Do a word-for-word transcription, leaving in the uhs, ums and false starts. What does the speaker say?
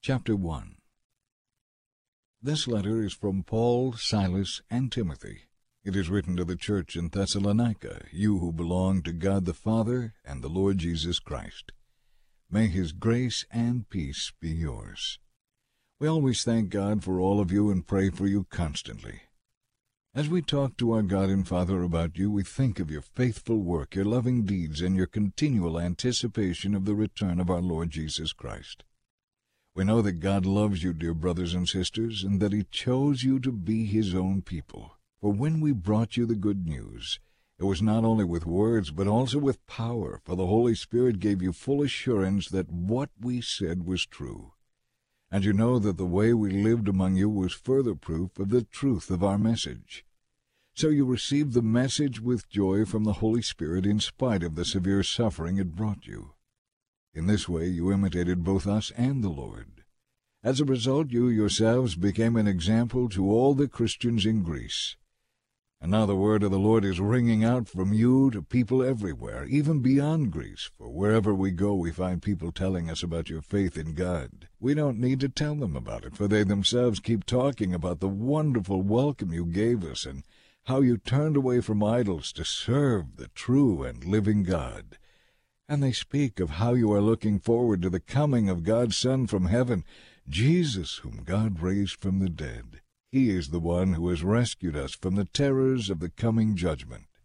Chapter one. This letter is from Paul, Silas, and Timothy. It is written to the church in Thessalonica, you who belong to God the Father and the Lord Jesus Christ. May his grace and peace be yours. We always thank God for all of you and pray for you constantly. As we talk to our God and Father about you, we think of your faithful work, your loving deeds, and your continual anticipation of the return of our Lord Jesus Christ. We know that God loves you, dear brothers and sisters, and that he chose you to be his own people. For when we brought you the good news, it was not only with words, but also with power, for the Holy Spirit gave you full assurance that what we said was true. And you know that the way we lived among you was further proof of the truth of our message. So you received the message with joy from the Holy Spirit in spite of the severe suffering it brought you. In this way you imitated both us and the Lord. As a result, you yourselves became an example to all the Christians in Greece. And now the word of the Lord is ringing out from you to people everywhere, even beyond Greece, for wherever we go we find people telling us about your faith in God. We don't need to tell them about it, for they themselves keep talking about the wonderful welcome you gave us and how you turned away from idols to serve the true and living God. And they speak of how you are looking forward to the coming of God's Son from heaven, Jesus, whom God raised from the dead. He is the one who has rescued us from the terrors of the coming judgment.